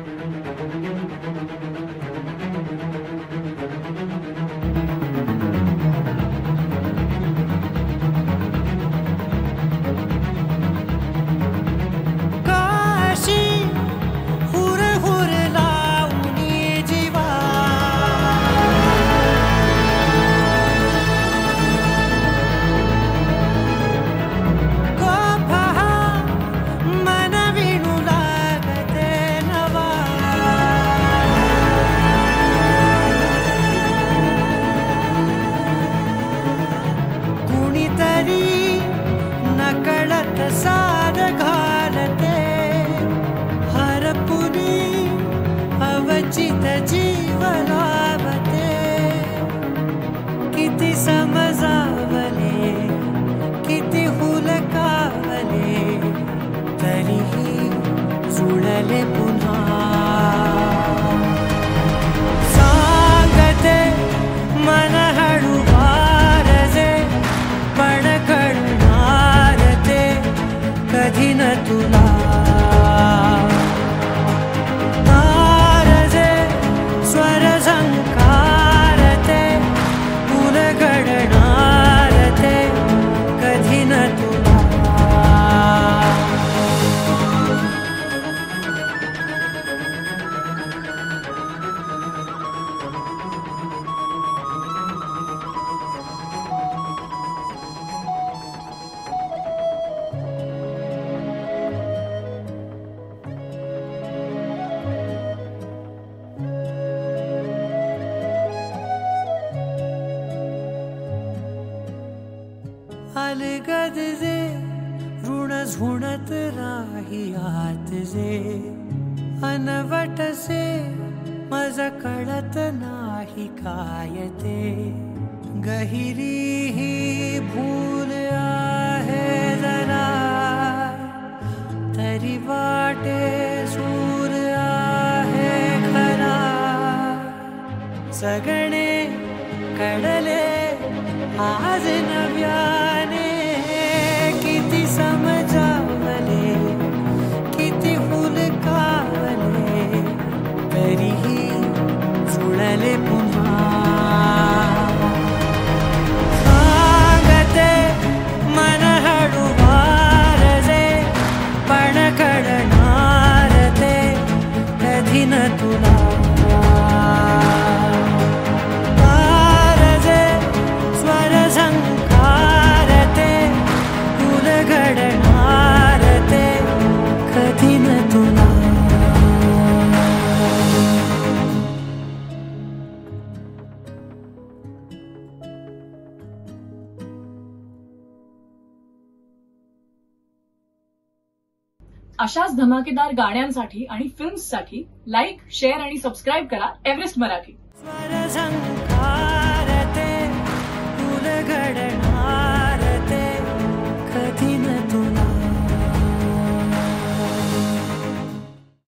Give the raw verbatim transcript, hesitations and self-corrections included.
अलगद जे ऋण झुणत राही आत जे अनवट से मज कळत नाही काय ते गहिरी ही भूल आहे जरा तरी वाटे सूर आहे खरा सगळे कडले आज नव्याने किती समजावले किती हुलकावले तरीही जुळले पुन्हा सांगते मन हळू वारजे पण कळणार ते कधी न तुला अशाच धमाकेदार गाण्यांसाठी आणि फिल्म्ससाठी लाईक, शेअर आणि सबस्क्राईब करा एव्हरेस्ट मराठी. स्वर झंकार ते फुल घडणार